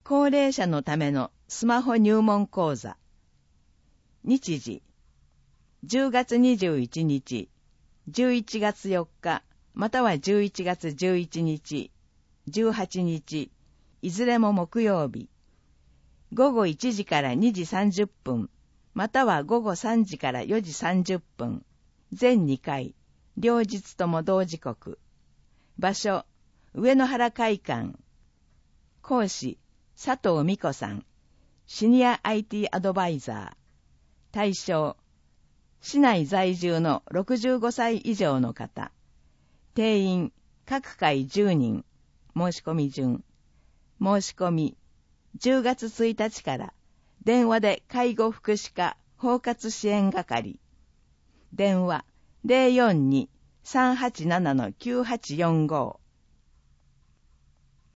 高齢者のためのスマホ入門講座。日時、10月21日、11月4日、または11月11日、18日、いずれも木曜日。午後1時から2時30分、または午後3時から4時30分。全2回、両日とも同時刻。場所、上野原会館。講師、佐藤美子さん。シニア IT アドバイザー。対象、市内在住の65歳以上の方。定員、各回10人。申し込み順。申し込み、10月1日から電話で介護福祉課包括支援係。電話 042-387-9845